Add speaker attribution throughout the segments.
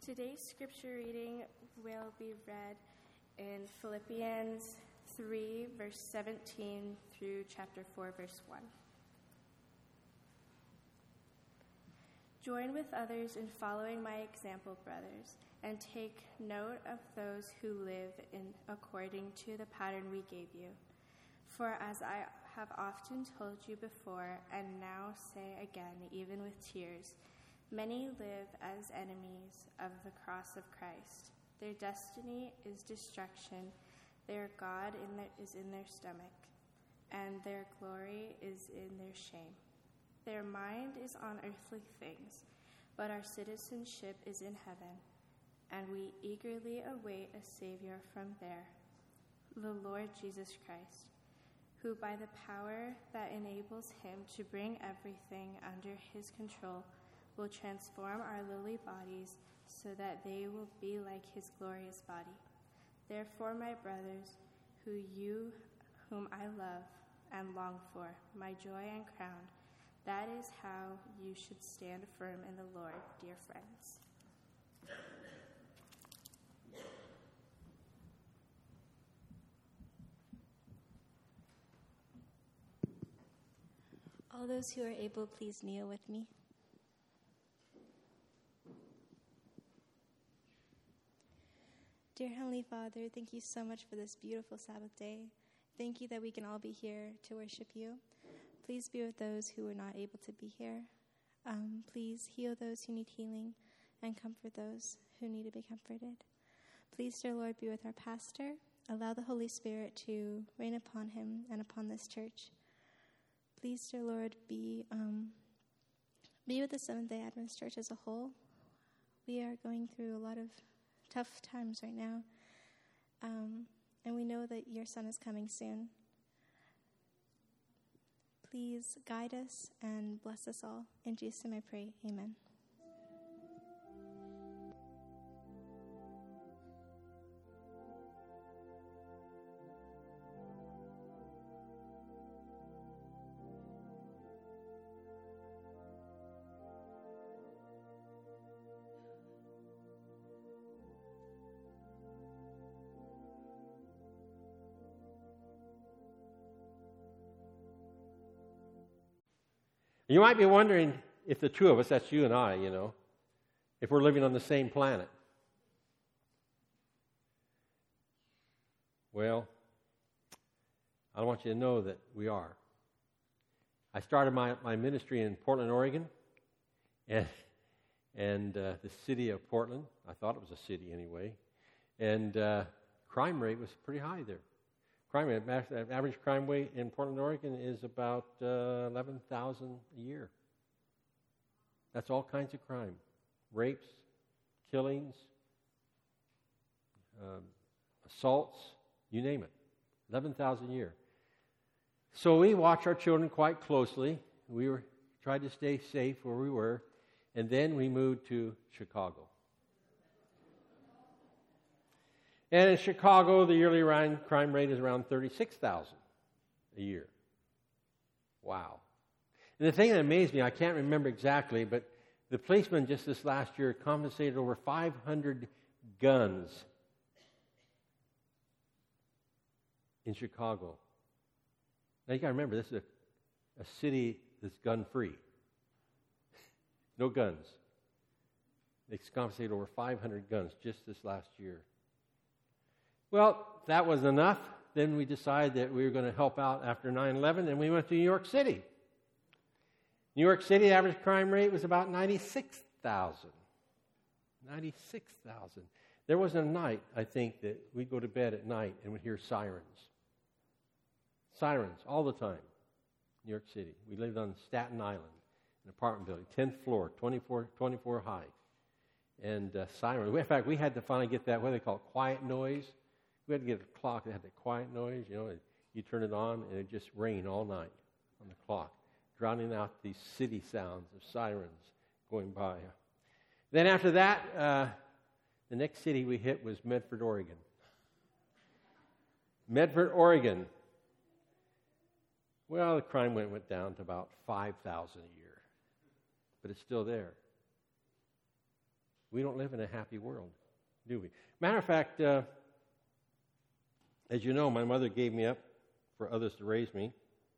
Speaker 1: Today's scripture reading will be read in Philippians 3, verse 17 through chapter 4, verse 1. Join with others in following my example, brothers, and take note of those who live according to the pattern we gave you. For as I have often told you before, and now say again, even with tears, many live as enemies of the cross of Christ. Their destiny is destruction. Their God is in their stomach, and their glory is in their shame. Their mind is on earthly things, but our citizenship is in heaven, and we eagerly await a Savior from there, the Lord Jesus Christ, who by the power that enables him to bring everything under his control will transform our lowly bodies so that they will be like his glorious body. Therefore, my brothers, whom I love and long for, my joy and crown, that is how you should stand firm in the Lord, dear friends.
Speaker 2: All those who are able, please kneel with me. Dear Heavenly Father, thank you so much for this beautiful Sabbath day. Thank you that we can all be here to worship you. Please be with those who are not able to be here. Please heal those who need healing and comfort those who need to be comforted. Please, dear Lord, be with our pastor. Allow the Holy Spirit to reign upon him and upon this church. Please, dear Lord, be with the Seventh-day Adventist Church as a whole. We are going through a lot of tough times right now, and we know that your Son is coming soon. Please guide us and bless us all. In Jesus' name I pray, amen.
Speaker 3: You might be wondering if the two of us, that's you and I, if we're living on the same planet. Well, I want you to know that we are. I started my ministry in Portland, Oregon, and the city of Portland, I thought it was a city anyway, and crime rate was pretty high there. Crime rate, average crime rate in Portland, Oregon is about 11,000 a year. That's all kinds of crime. Rapes, killings, assaults, you name it. 11,000 a year. So we watch our children quite closely. We tried to stay safe where we were, and then we moved to Chicago. And in Chicago, the yearly crime rate is around 36,000 a year. Wow. And the thing that amazed me, I can't remember exactly, but the policeman just this last year confiscated over 500 guns in Chicago. Now you got to remember, this is a city that's gun-free. No guns. They confiscated over 500 guns just this last year. Well, that was enough. Then we decided that we were going to help out after 9/11, and we went to New York City. New York City, the average crime rate was about 96,000. 96,000. There was a night, I think, that we'd go to bed at night and we'd hear sirens. Sirens all the time. New York City. We lived on Staten Island, an apartment building, 10th floor, 24 high. And sirens. In fact, we had to finally get that, what they call quiet noise. We had to get a clock that had the quiet noise, and you turn it on, and it just rained all night on the clock, drowning out these city sounds of sirens going by. Then after that, the next city we hit was Medford, Oregon. Medford, Oregon. Well, the crime went down to about 5,000 a year, but it's still there. We don't live in a happy world, do we? Matter of fact, as you know, my mother gave me up for others to raise me.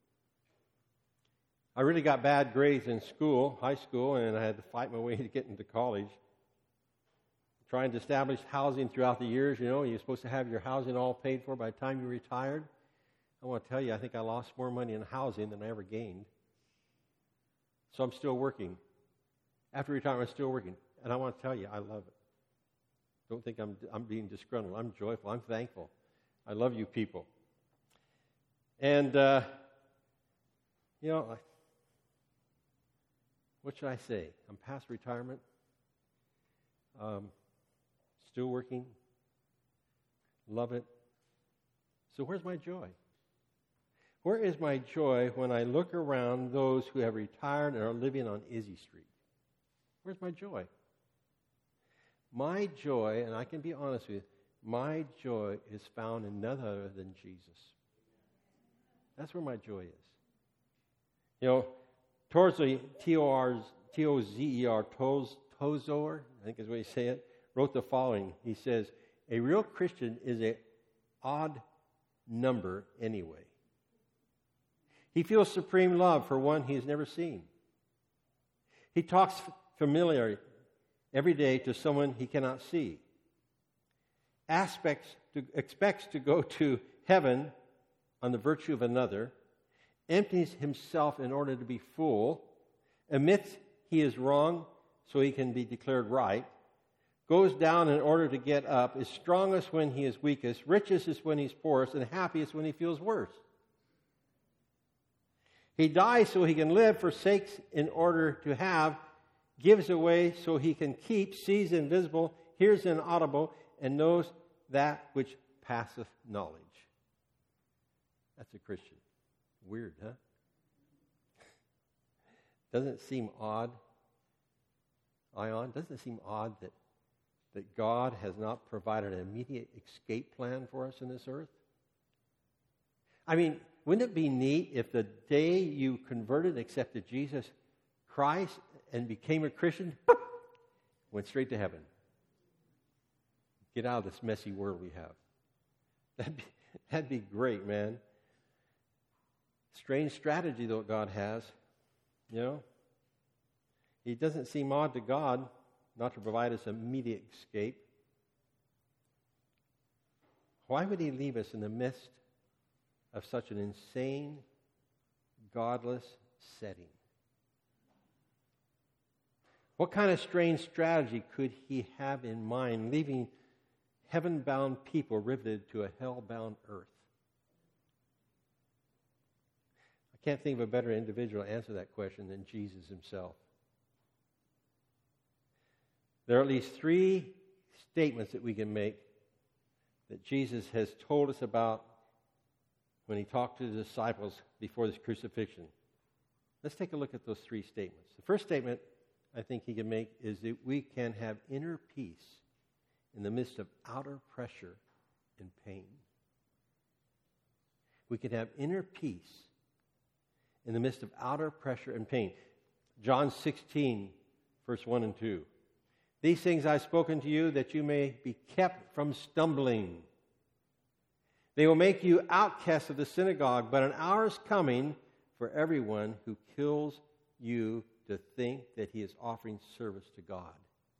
Speaker 3: I really got bad grades in school, high school, and I had to fight my way to get into college. Trying to establish housing throughout the years, you're supposed to have your housing all paid for by the time you retired. I want to tell you, I think I lost more money in housing than I ever gained. So I'm still working. After retirement, I'm still working. And I want to tell you, I love it. Don't think I'm being disgruntled. I'm joyful. I'm thankful. I love you people. And, what should I say? I'm past retirement. Still working. Love it. So where's my joy? Where is my joy when I look around those who have retired and are living on Izzy Street? Where's my joy? My joy, and I can be honest with you, my joy is found in none other than Jesus. That's where my joy is. Torzer, T-O-Z-E-R, Tozer, I think is the way you say it, wrote the following. He says, a real Christian is an odd number anyway. He feels supreme love for one he has never seen. He talks familiarly every day to someone he cannot see. Expects to go to heaven on the virtue of another, empties himself in order to be full, admits he is wrong so he can be declared right, goes down in order to get up, is strongest when he is weakest, richest is when he's poorest, and happiest when he feels worse. He dies so he can live, forsakes in order to have, gives away so he can keep, sees invisible, hears inaudible, and knows that which passeth knowledge. That's a Christian. Weird, huh? Doesn't it seem odd? Ion, doesn't it seem odd that God has not provided an immediate escape plan for us in this earth? I mean, wouldn't it be neat if the day you converted, accepted Jesus Christ, and became a Christian, went straight to heaven? Get out of this messy world we have. That'd be great, man. Strange strategy, though, God has. It doesn't seem odd to God not to provide us immediate escape. Why would He leave us in the midst of such an insane, godless setting? What kind of strange strategy could He have in mind, leaving heaven-bound people riveted to a hell-bound earth? I can't think of a better individual to answer that question than Jesus Himself. There are at least 3 statements that we can make that Jesus has told us about when He talked to the disciples before His crucifixion. Let's take a look at those 3 statements. The first statement I think He can make is that we can have inner peace in the midst of outer pressure and pain. We can have inner peace in the midst of outer pressure and pain. John 16, verse 1 and 2. These things I've spoken to you that you may be kept from stumbling. They will make you outcasts of the synagogue, but an hour is coming for everyone who kills you to think that he is offering service to God.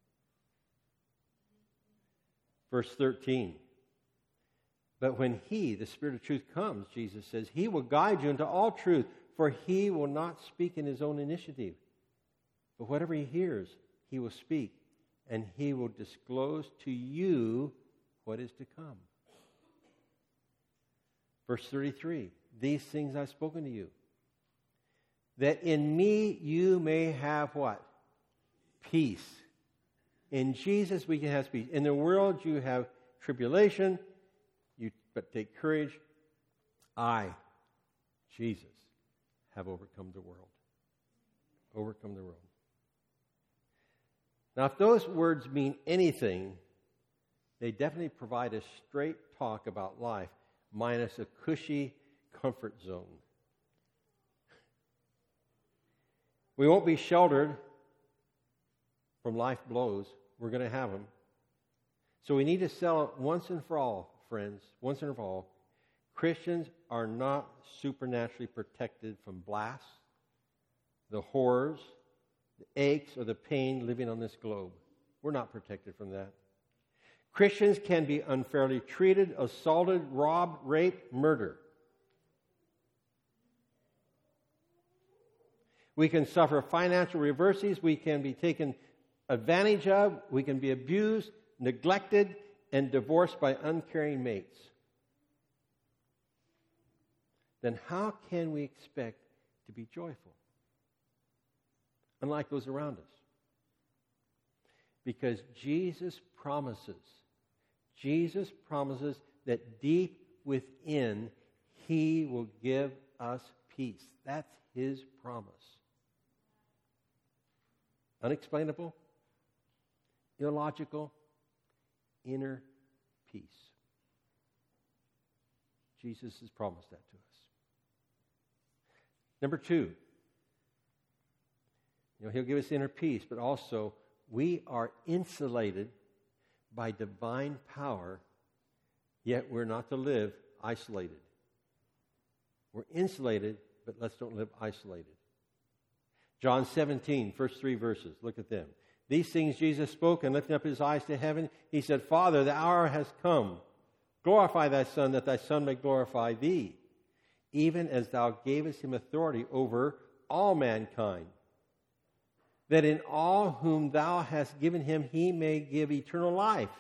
Speaker 3: Verse 13. But when He, the Spirit of truth, comes, Jesus says, He will guide you into all truth, for He will not speak in His own initiative. But whatever He hears, He will speak, and He will disclose to you what is to come. Verse 33, these things I've spoken to you, that in me you may have what? Peace. In Jesus we can have peace. In the world you have tribulation, but take courage. I, Jesus, have overcome the world. Overcome the world. Now, if those words mean anything, they definitely provide a straight talk about life, minus a cushy comfort zone. We won't be sheltered from life blows. we're going to have them. So we need to sell it once and for all, friends, once and for all. Christians are not supernaturally protected from blasts, the horrors, the aches, or the pain living on this globe. We're not protected from that. Christians can be unfairly treated, assaulted, robbed, raped, murdered. We can suffer financial reverses. We can be taken advantage of. We can be abused, neglected, and divorced by uncaring mates. Then how can we expect to be joyful? Unlike those around us. Because Jesus promises that deep within He will give us peace. That's His promise. Unexplainable, illogical, inner peace. Jesus has promised that to us. Number 2, He'll give us inner peace, but also we are insulated by divine power, yet we're not to live isolated. We're insulated, but let's don't live isolated. John 17, first 3 verses. Look at them. These things Jesus spoke, and lifting up His eyes to heaven, He said, Father, the hour has come. Glorify Thy Son, that Thy Son may glorify Thee, even as Thou gavest Him authority over all mankind, that in all whom Thou hast given Him, He may give eternal life.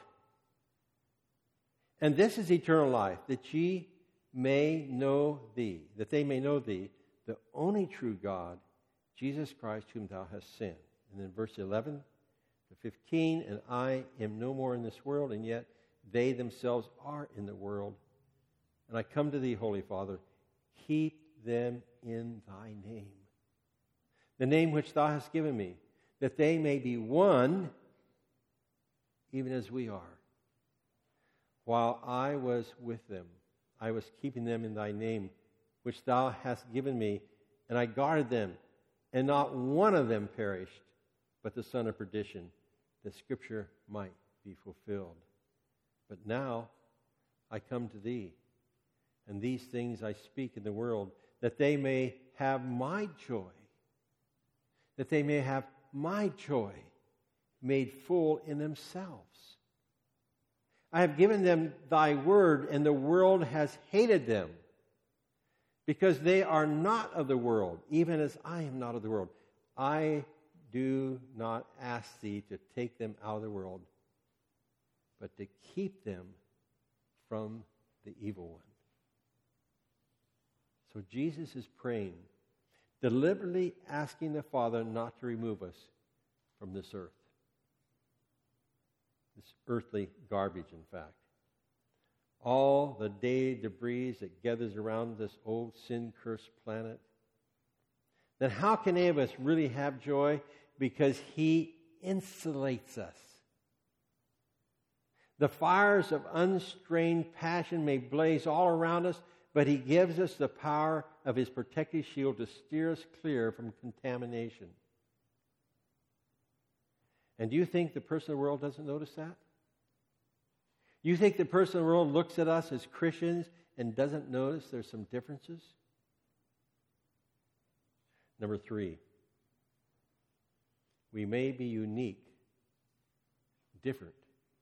Speaker 3: And this is eternal life, that ye may know Thee, that they may know Thee, the only true God, Jesus Christ, whom Thou hast sent. And then verse 11 to 15, and I am no more in this world, and yet they themselves are in the world. And I come to Thee, Holy Father, keep them in Thy name, the name which Thou hast given me, that they may be one, even as we are. While I was with them, I was keeping them in Thy name, which Thou hast given me, and I guarded them, and not one of them perished, but the son of perdition, that Scripture might be fulfilled. But now I come to Thee, and these things I speak in the world, that they may have my joy, that they may have my joy made full in themselves. I have given them Thy word, and the world has hated them, because they are not of the world, even as I am not of the world. I do not ask Thee to take them out of the world, but to keep them from the evil one. So Jesus is praying, deliberately asking the Father not to remove us from this earth. This earthly garbage, in fact. All the day debris that gathers around this old sin-cursed planet. Then how can any of us really have joy? Because He insulates us. The fires of unstrained passion may blaze all around us, but He gives us the power of His protective shield to steer us clear from contamination. And do you think the person in the world doesn't notice that? You think the person in the world looks at us as Christians and doesn't notice there's some differences? Number 3, we may be unique, different,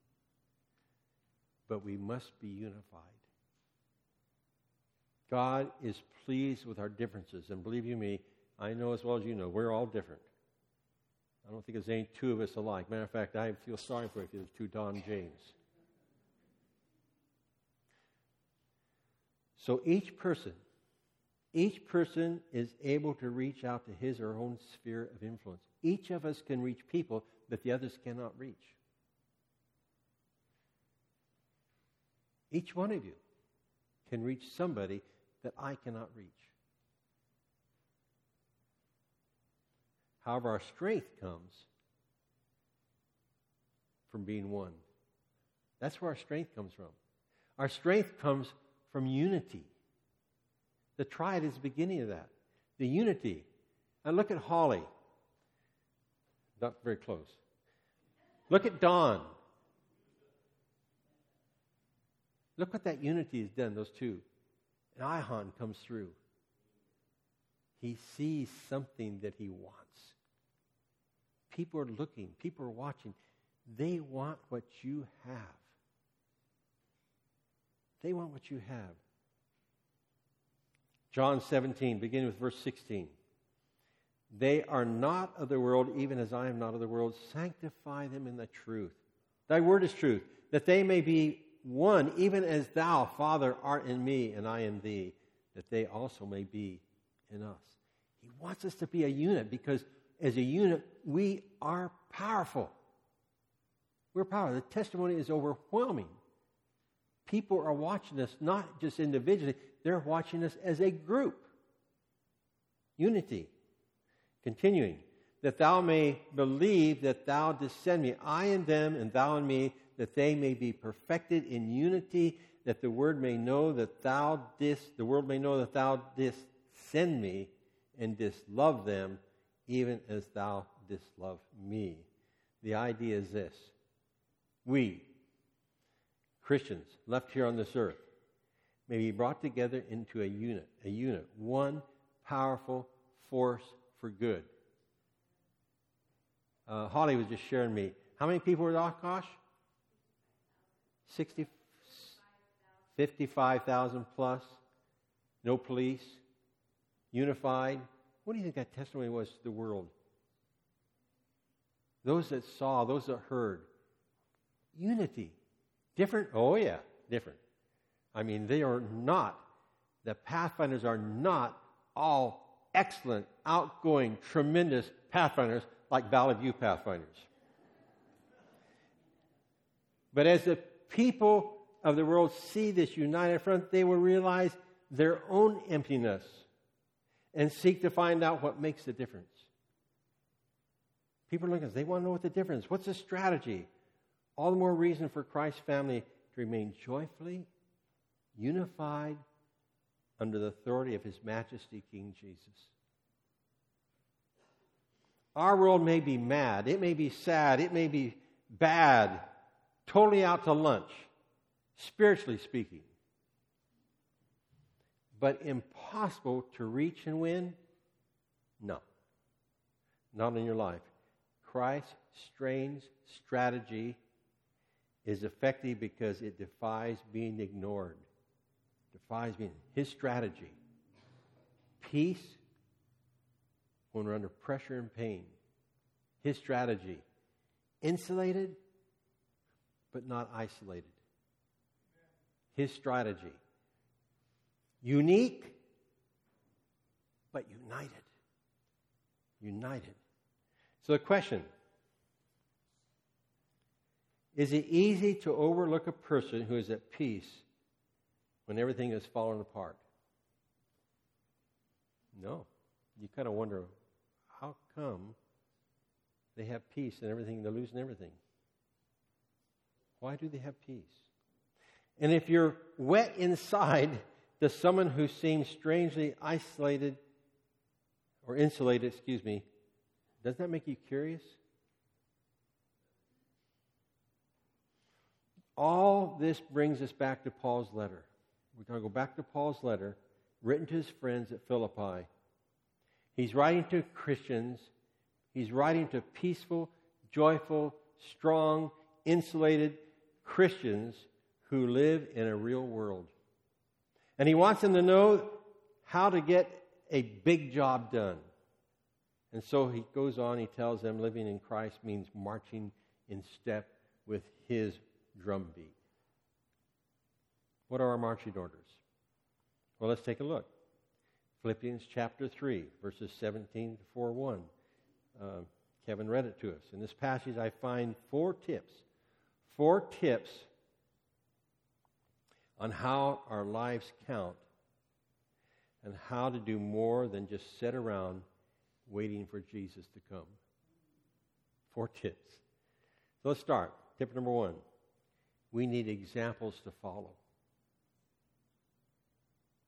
Speaker 3: but we must be unified. God is pleased with our differences, and believe you me, I know as well as you know, we're all different. I don't think there's any two of us alike. Matter of fact, I feel sorry for you if there's two Don James. So each person is able to reach out to his or her own sphere of influence. Each of us can reach people that the others cannot reach. Each one of you can reach somebody that I cannot reach. However, our strength comes from being one. That's where our strength comes from. Our strength comes from unity. The triad is the beginning of that. The unity. And look at Holly. Not very close. Look at Don. Look what that unity has done, those two. And Ihan comes through. He sees something that he wants. People are looking. People are watching. They want what you have. They want what you have. John 17, beginning with verse 16. They are not of the world, even as I am not of the world. Sanctify them in the truth. Thy word is truth, that they may be one, even as thou, Father, art in me, and I in thee, that they also may be in us. He wants us to be a unit, because as a unit, we are powerful. We're powerful. The testimony is overwhelming. People are watching us not just individually, they're watching us as a group. Unity. Continuing, that thou may believe that thou didst send me, I in them and thou in me, that they may be perfected in unity, that the world may know that thou didst send me and didst love them, even as thou didst love me. The idea is this: we, Christians left here on this earth, may be brought together into a unit, one powerful force for good. Holly was just sharing me. How many people were at Oshkosh? 55,000 plus. No police. Unified. What do you think that testimony was to the world? Those that saw, those that heard. Unity. Different? Oh yeah, different. I mean, the Pathfinders are not all excellent, outgoing, tremendous Pathfinders like Valley View Pathfinders. But as the people of the world see this united front, they will realize their own emptiness and seek to find out what makes the difference. People are looking at us. They want to know what the difference is. What's the strategy? All the more reason for Christ's family to remain joyfully unified under the authority of His Majesty, King Jesus. Our world may be mad, it may be sad, it may be bad, totally out to lunch, spiritually speaking. But impossible to reach and win? No. Not in your life. Christ's strange strategy is effective because it defies being ignored. Defies being His strategy. Peace when we're under pressure and pain. His strategy. Insulated, but not isolated. His strategy. Unique, but united. United. So the question, is it easy to overlook a person who is at peace when everything is falling apart? No. You kind of wonder, how come they have peace and everything, they're losing everything? Why do they have peace? And if you're wet inside to someone who seems strangely isolated or insulated, doesn't that make you curious? All this brings us back to Paul's letter. We're going to go back to Paul's letter, written to his friends at Philippi. He's writing to Christians. He's writing to peaceful, joyful, strong, insulated Christians who live in a real world. And he wants them to know how to get a big job done. And so he goes on, he tells them living in Christ means marching in step with His drumbeat. What are our marching orders? Well, let's take a look. Philippians chapter 3, verses 17 to 4:1. Kevin read it to us. In this passage, I find 4 tips. 4 tips on how our lives count and how to do more than just sit around waiting for Jesus to come. 4 tips. So let's start. Tip number 1. We need examples to follow.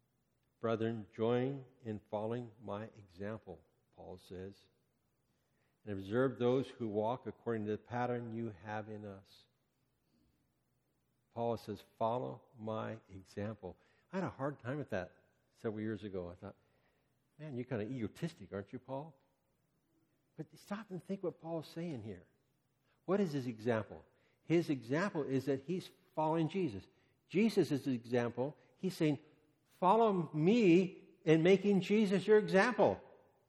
Speaker 3: Brethren, join in following my example, Paul says. and observe those who walk according to the pattern you have in us. Paul says, follow my example. I had a hard time with that several years ago. I thought, man, you're kind of egotistic, aren't you, Paul? But stop and think what Paul's saying here. What is his example? His example is that he's following Jesus. Jesus is the example. He's saying, follow me in making Jesus your example.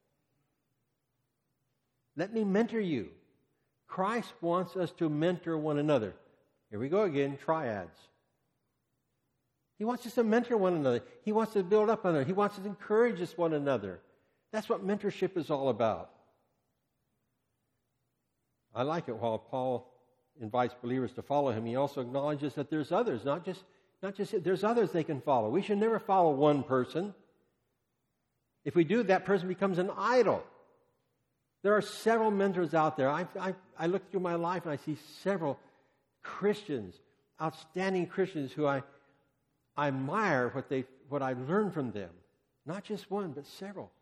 Speaker 3: Let me mentor you. Christ wants us to mentor one another. Here we go again, triads. He wants us to mentor one another. He wants to build up one another. He wants us to encourage us one another. That's what mentorship is all about. I like it while Paul invites believers to follow him, he also acknowledges that there's others, not just there's others they can follow. We should never follow one person. If we do, that person becomes an idol. There are several mentors out there. I look through my life and I see several Christians, outstanding Christians who I admire what I've learned from them. Not just one, but several.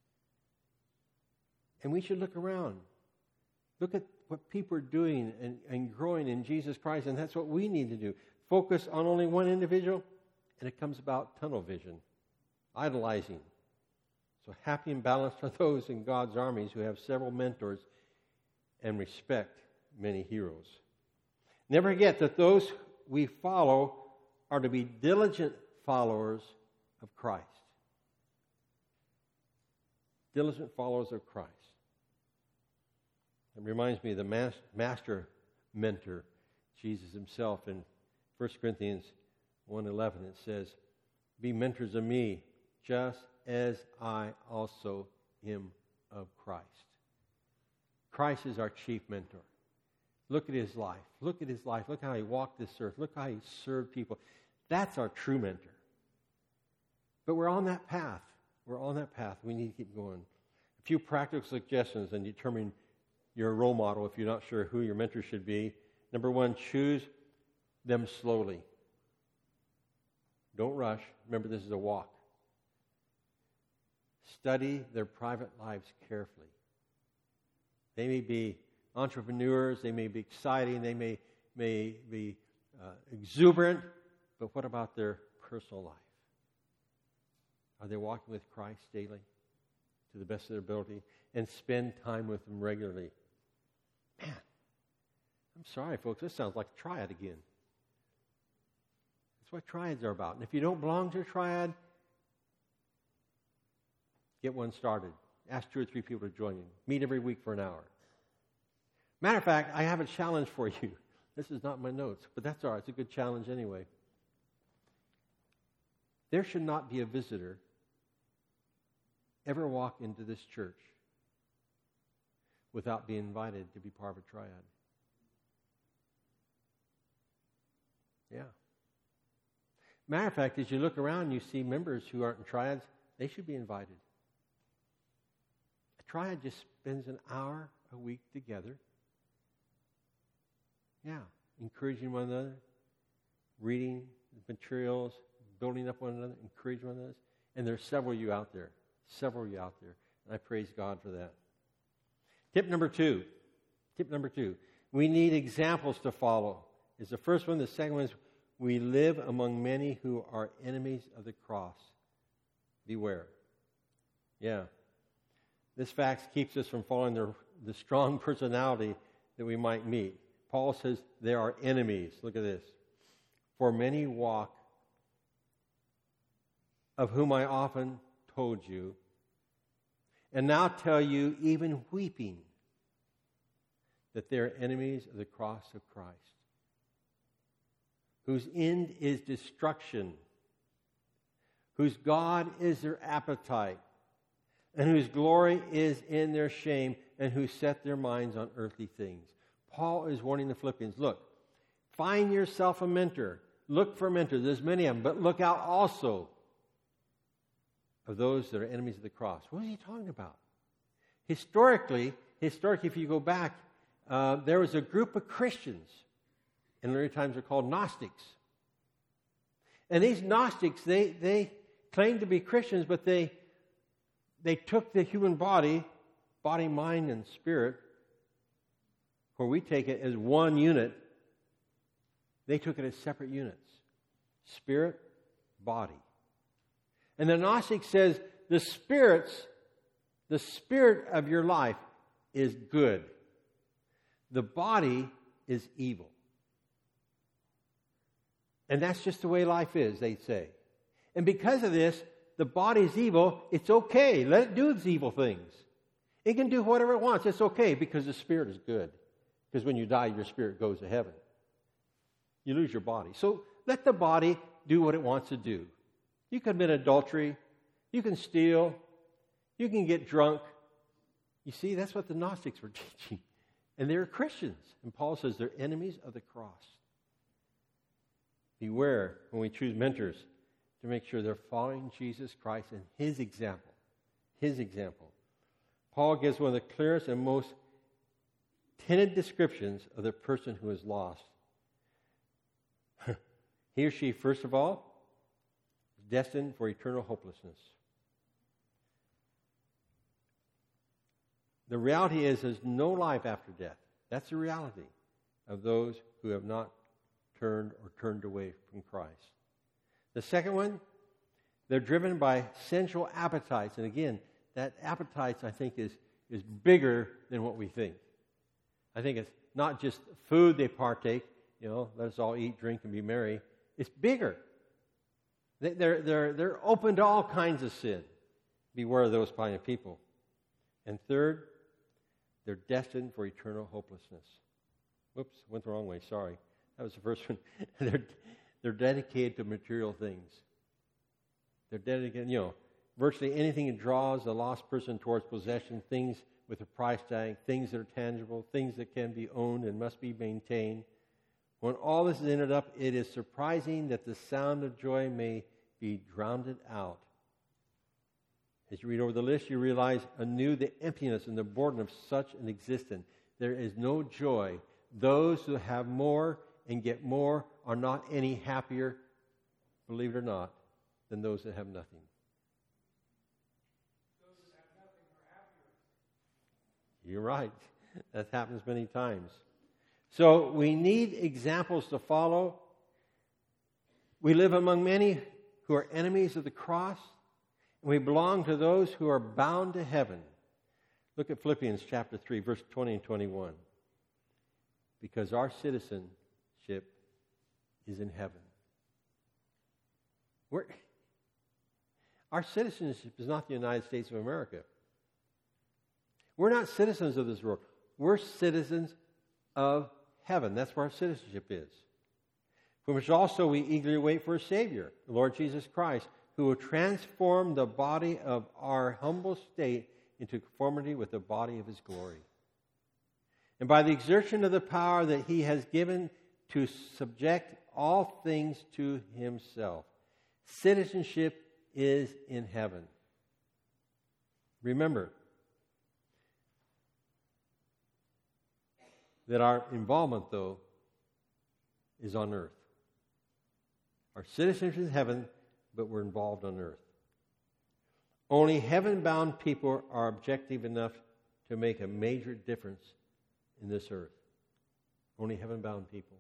Speaker 3: And we should look around. Look at what people are doing and growing in Jesus Christ, and that's what we need to do. Focus on only one individual, and it comes about tunnel vision, idolizing. So happy and balanced are those in God's armies who have several mentors and respect many heroes. Never forget that those we follow are to be diligent followers of Christ. Diligent followers of Christ. It reminds me of the master mentor, Jesus himself. In 1 Corinthians 1:11, it says, be mentors of me, just as I also am of Christ. Christ is our chief mentor. Look at his life. Look at his life. Look how he walked this earth. Look how he served people. That's our true mentor. But we're on that path. We're on that path. We need to keep going. A few practical suggestions in determining your role model if you're not sure who your mentor should be. Number one, choose them slowly. Don't rush. Remember, this is a walk. Study their private lives carefully. They may be entrepreneurs, they may be exciting, they may be exuberant, but what about their personal life? Are they walking with Christ daily to the best of their ability? And spend time with them regularly. Man, I'm sorry, folks, this sounds like a triad again. That's what triads are about. And if you don't belong to a triad, get one started. Ask 2 or 3 people to join you. Meet every week for an hour. Matter of fact, I have a challenge for you. This is not my notes, but that's all right. It's a good challenge anyway. There should not be a visitor ever walk into this church without being invited to be part of a triad. Yeah. Matter of fact, as you look around and you see members who aren't in triads, they should be invited. A triad just spends an hour a week together. Yeah, encouraging one another, reading materials, building up one another, encouraging one another. And there's several of you out there. And I praise God for that. Tip number two. We need examples to follow. Is the first one. The second one is we live among many who are enemies of the cross. Beware. Yeah. This fact keeps us from following the strong personality that we might meet. Paul says there are enemies. Look at this. For many walk, of whom I often told you, and now tell you, even weeping, that they are enemies of the cross of Christ, whose end is destruction, whose God is their appetite, and whose glory is in their shame, and who set their minds on earthly things. Paul is warning the Philippians, look, find yourself a mentor. Look for mentors. There's many of them, but look out also of those that are enemies of the cross. What is he talking about? Historically, if you go back, there was a group of Christians, in early times they're called Gnostics. And these Gnostics, they claimed to be Christians, but they took the human body body, mind, and spirit, where we take it as one unit, they took it as separate units. Spirit, body. And the Gnostic says the spirit of your life is good. The body is evil. And that's just the way life is, they say. And because of this, the body is evil. It's okay. Let it do its evil things. It can do whatever it wants. It's okay because the spirit is good. Because when you die, your spirit goes to heaven. You lose your body. So let the body do what it wants to do. You can commit adultery. You can steal. You can get drunk. You see, that's what the Gnostics were teaching. And they're Christians. And Paul says they're enemies of the cross. Beware when we choose mentors to make sure they're following Jesus Christ and His example. His example. Paul gives one of the clearest and most tinted descriptions of the person who is lost. He or she, first of all, is destined for eternal hopelessness. The reality is there's no life after death. That's the reality of those who have not turned away from Christ. The second one, they're driven by sensual appetites. And again, that appetites, I think, is bigger than what we think. I think it's not just food they partake, let us all eat, drink, and be merry. It's bigger. They're open to all kinds of sin. Beware of those kind of people. And third, they're destined for eternal hopelessness. Whoops, went the wrong way, sorry. That was the first one. They're dedicated to material things. They're dedicated, virtually anything that draws the lost person towards possession, things with a price tag, things that are tangible, things that can be owned and must be maintained. When all this is ended up, it is surprising that the sound of joy may be drowned out. As you read over the list, you realize anew the emptiness and the boredom of such an existence. There is no joy. Those who have more and get more are not any happier, believe it or not, than those that have nothing.
Speaker 4: Those that have nothing are happier.
Speaker 3: You're right. That happens many times. So we need examples to follow. We live among many who are enemies of the cross, and we belong to those who are bound to heaven. Look at Philippians chapter 3, verse 20 and 21. Because our citizenship is in heaven. Our citizenship is not the United States of America. We're not citizens of this world. We're citizens of heaven. That's where our citizenship is. From which also we eagerly wait for a Savior, the Lord Jesus Christ, who will transform the body of our humble state into conformity with the body of His glory. And by the exertion of the power that He has given to subject all things to Himself. Citizenship is in heaven. Remember that our involvement, though, is on earth. Our citizenship is in heaven, but we're involved on earth. Only heaven-bound people are objective enough to make a major difference in this earth. Only heaven-bound people.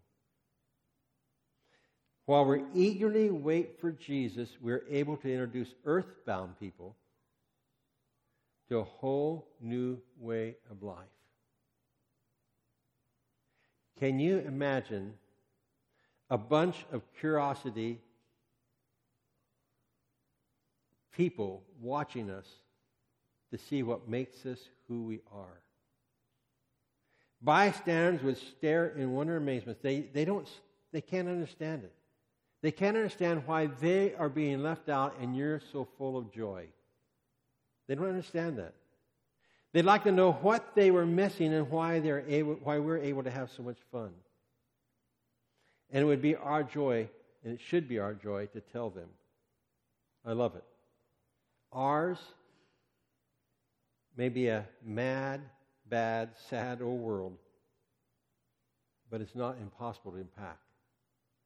Speaker 3: While we eagerly wait for Jesus, we're able to introduce earth-bound people to a whole new way of life. Can you imagine a bunch of curiosity people watching us to see what makes us who we are? Bystanders would stare in wonder and amazement. They can't understand it. They can't understand why they are being left out and you're so full of joy. They don't understand that. They'd like to know what they were missing and why we're able to have so much fun. And it would be our joy, and it should be our joy, to tell them. I love it. Ours may be a mad, bad, sad old world, but it's not impossible to impact.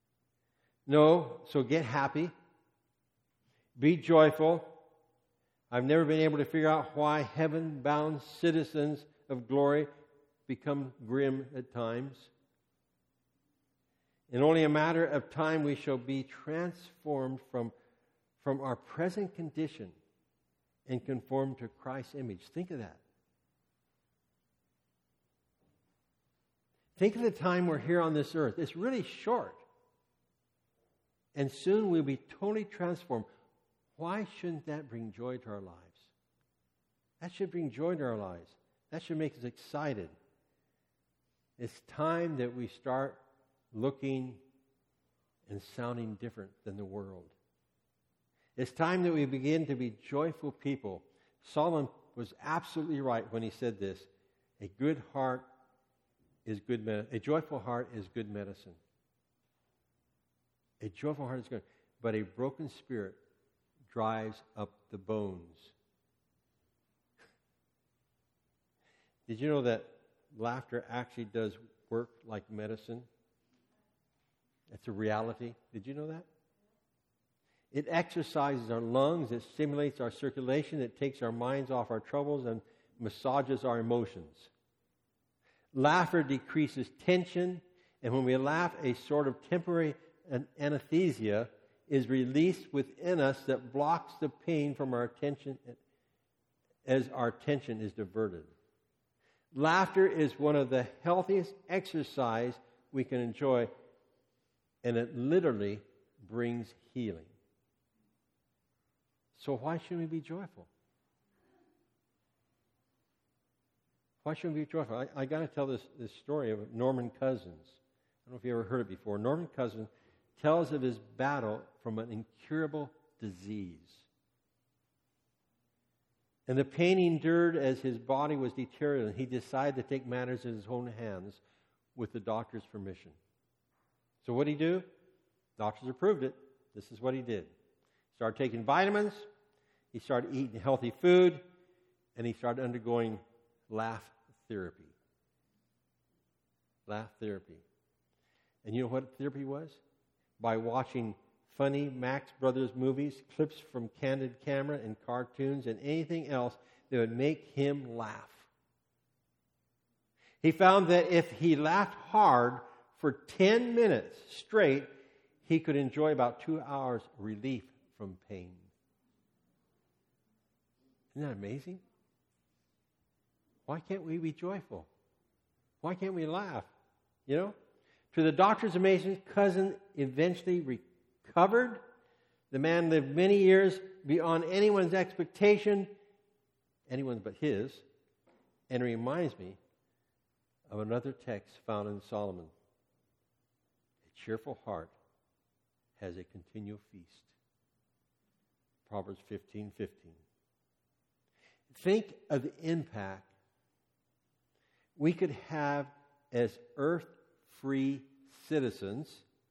Speaker 3: No, so get happy. Be joyful. I've never been able to figure out why heaven-bound citizens of glory become grim at times. In only a matter of time we shall be transformed from our present condition and conformed to Christ's image. Think of that. Think of the time we're here on this earth. It's really short. And soon we'll be totally transformed. Why shouldn't that bring joy to our lives? That should bring joy to our lives. That should make us excited. It's time that we start looking and sounding different than the world. It's time that we begin to be joyful people. Solomon was absolutely right when he said this. A joyful heart is good medicine. A joyful heart is good, but a broken spirit drives up the bones. Did you know that laughter actually does work like medicine? It's a reality. Did you know that? It exercises our lungs, it stimulates our circulation, it takes our minds off our troubles and massages our emotions. Laughter decreases tension, and when we laugh, a sort of temporary anesthesia is released within us that blocks the pain from our attention as our attention is diverted. Laughter is one of the healthiest exercise we can enjoy, and it literally brings healing. So why shouldn't we be joyful? Why shouldn't we be joyful? I got to tell this story of Norman Cousins. I don't know if you ever heard it before. Norman Cousins tells of his battle from an incurable disease. And the pain he endured as his body was deteriorating, he decided to take matters in his own hands with the doctor's permission. So what did he do? Doctors approved it. This is what he did. Started taking vitamins. He started eating healthy food. And he started undergoing laugh therapy. Laugh therapy. And you know what therapy was? By watching funny Max Brothers movies, clips from Candid Camera and cartoons, and anything else that would make him laugh. He found that if he laughed hard for 10 minutes straight, he could enjoy about 2 hours relief from pain. Isn't that amazing? Why can't we be joyful? Why can't we laugh? You know? To the doctor's amazement, Cousin eventually recovered. The man lived many years beyond anyone's expectation, anyone's but his. And it reminds me of another text found in Solomon. A cheerful heart has a continual feast. Proverbs 15:15. Think of the impact we could have as earth-free citizens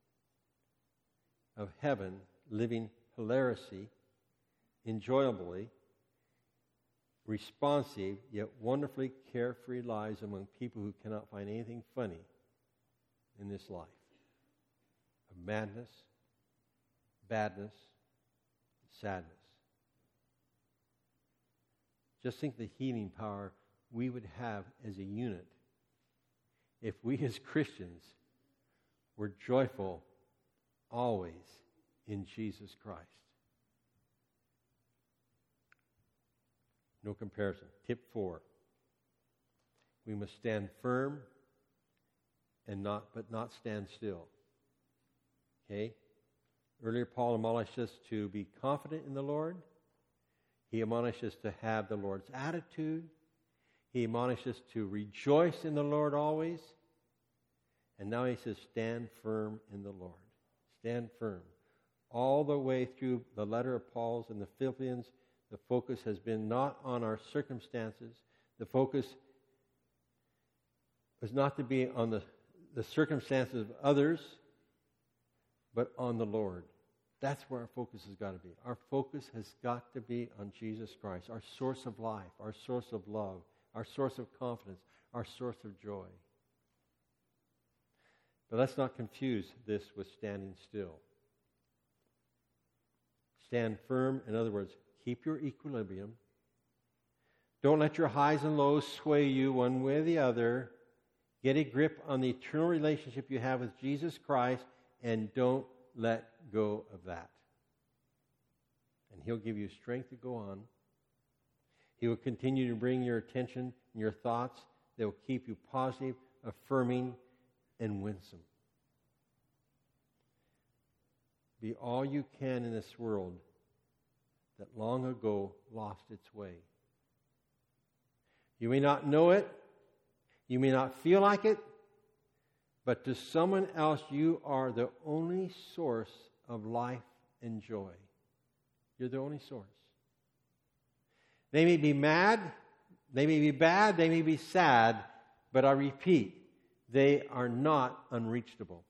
Speaker 3: of heaven, living hilariously, enjoyably, responsive, yet wonderfully carefree lives among people who cannot find anything funny in this life. Of madness, badness, sadness. Just think the healing power we would have as a unit if we as Christians were joyful always in Jesus Christ. No comparison. Tip 4. We must stand firm but not stand still. Okay? Earlier Paul admonished us to be confident in the Lord. He admonished us to have the Lord's attitude. He admonished us to rejoice in the Lord always. And now he says, stand firm in the Lord. Stand firm. All the way through the letter of Paul's in the Philippians, the focus has been not on our circumstances. The focus was not to be on the circumstances of others, but on the Lord. That's where our focus has got to be. Our focus has got to be on Jesus Christ, our source of life, our source of love, our source of confidence, our source of joy. But let's not confuse this with standing still. Stand firm, in other words, keep your equilibrium. Don't let your highs and lows sway you one way or the other. Get a grip on the eternal relationship you have with Jesus Christ, and don't let go of that. And He'll give you strength to go on. He will continue to bring your attention and your thoughts that will keep you positive, affirming, and winsome. Be all you can in this world that long ago lost its way. You may not know it, you may not feel like it, but to someone else you are the only source of life and joy. You're the only source. They may be mad, they may be bad, they may be sad, but I repeat, they are not unreachable.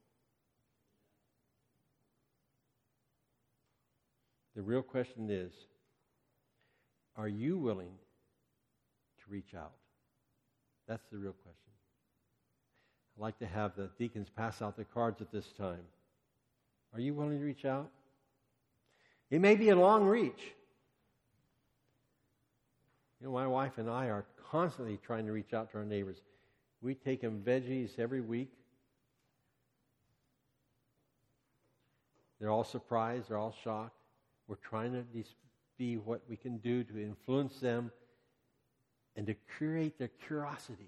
Speaker 3: The real question is, are you willing to reach out? That's the real question. I'd like to have the deacons pass out the cards at this time. Are you willing to reach out? It may be a long reach. You know, my wife and I are constantly trying to reach out to our neighbors. We take them veggies every week. They're all surprised. They're all shocked. We're trying to be what we can do to influence them and to create their curiosity.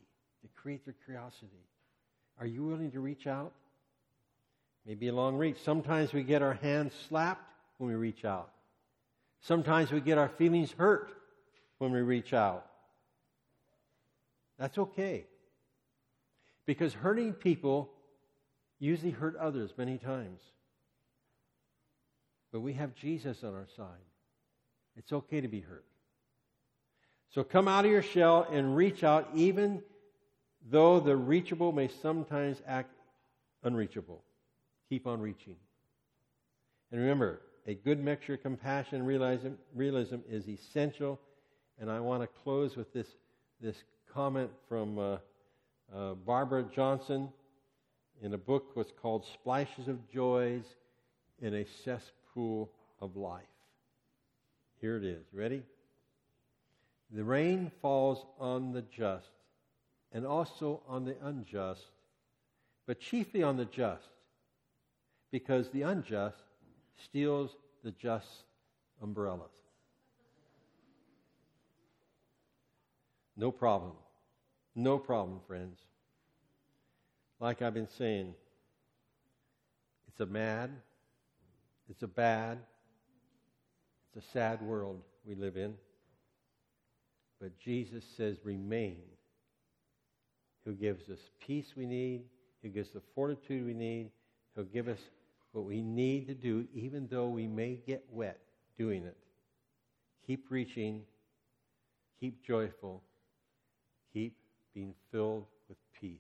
Speaker 3: Are you willing to reach out? Maybe a long reach. Sometimes we get our hands slapped when we reach out. Sometimes we get our feelings hurt when we reach out. That's okay. Because hurting people usually hurt others many times. But we have Jesus on our side. It's okay to be hurt. So come out of your shell and reach out, even though the reachable may sometimes act unreachable. Keep on reaching. And remember, a good mixture of compassion and realism is essential. And I want to close with this comment from Barbara Johnson in a book what's called Splashes of Joys in a Cesspool of Life. Here it is. Ready? The rain falls on the just and also on the unjust, but chiefly on the just, because the unjust steals the just umbrellas. No problem. No problem, friends. Like I've been saying, it's a mad, it's a bad, it's a sad world we live in. But Jesus says, remain. Who gives us peace we need. Who gives the fortitude we need. He'll give us what we need to do, even though we may get wet doing it. Keep reaching. Keep joyful. Keep being filled with peace.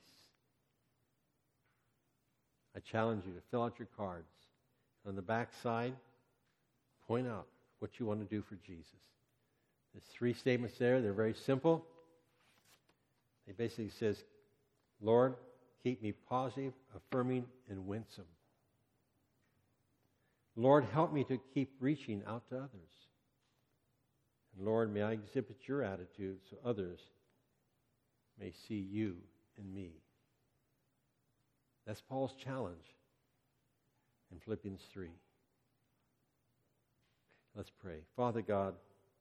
Speaker 3: I challenge you to fill out your cards. On the back side, point out what you want to do for Jesus. There's 3 statements there. They're very simple. It basically says, Lord, keep me positive, affirming, and winsome. Lord, help me to keep reaching out to others. And Lord, may I exhibit your attitude so others may see you in me. That's Paul's challenge in Philippians 3. Let's pray. Father God,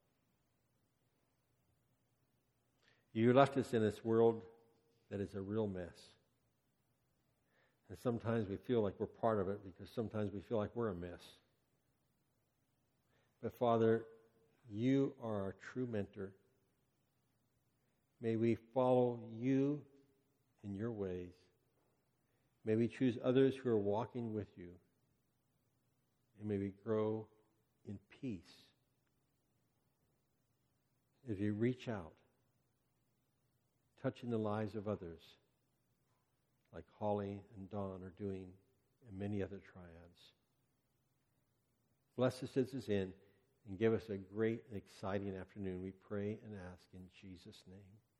Speaker 3: you left us in this world that is a real mess. And sometimes we feel like we're part of it because sometimes we feel like we're a mess. But Father, you are our true mentor. May we follow you in your ways. May we choose others who are walking with you. And may we grow in peace as we reach out, touching the lives of others like Holly and Dawn are doing, and many other triads. Bless us as is in, and give us a great and exciting afternoon. We pray and ask in Jesus' name.